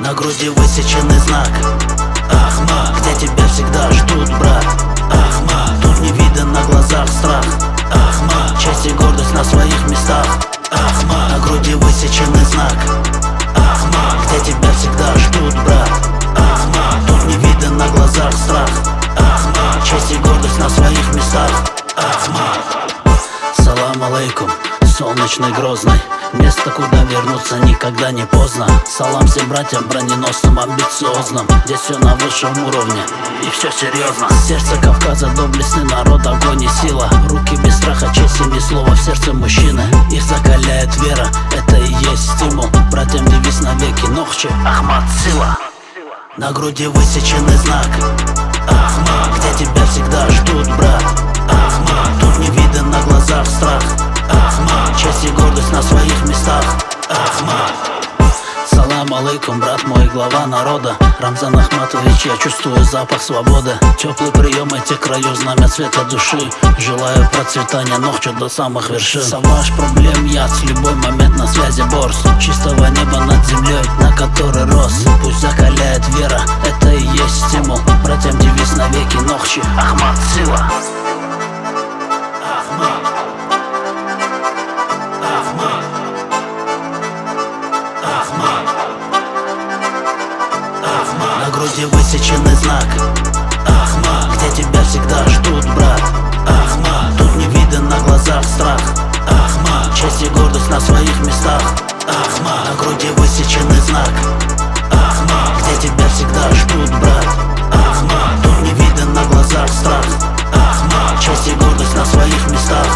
На груди высеченный знак Ахмат, где тебя всегда ждут, брат. Ахмат, тут не виден на глазах страх. Ахмат, честь и гордость на своих местах. Ахмат, на груди высеченный знак Ахмат, где тебя всегда ждут, брат. Ахмат, тут не виден на глазах страх. Ахмат, честь и гордость на своих местах. Ахмат. Салам алейкум, солнечный Грозный, место, куда вернуться никогда не поздно. Салам всем братьям броненосным, амбициозным. Здесь все на высшем уровне и все серьезно. Сердце Кавказа, доблестный народ, огонь и сила. Руки без страха, честь и слова в сердце мужчины. Их закаляет вера, это и есть стимул. Братьям девиз навеки, Нохчи, Ахмат, сила. На груди высеченный знак Ахмат, где тебя всегда ждут, брат. Ахмат, тут не виден на глазах страх. Ахмат, честь и гордость на своих местах. Ахмат. Салам алейкум, брат мой, глава народа Рамзан Ахматович, я чувствую запах свободы. Теплый прием этих краев, знамя цвета души. Желаю процветания Нохчи до самых вершин. Саваж проблем яд, в любой момент на связи борс. Чистого неба над землей, на которой рос. Пусть закаляет вера, это и есть стимул. Братьям девиз навеки, Нохчи, Ахмат, сила. Ахмат. Ахмат. Ахмат. Ахмат. На груди высеченный знак Ахмат, где тебя всегда ждут, брат. Ахмат, тут не виден на глазах страх. Ахмат, честь и гордость на своих местах. Ахмат, на груди высеченный знак Ахмат, где тебя всегда ждут, брат. Ахмат, тут не виден на глазах страх. Ахмат, честь и гордость на своих местах.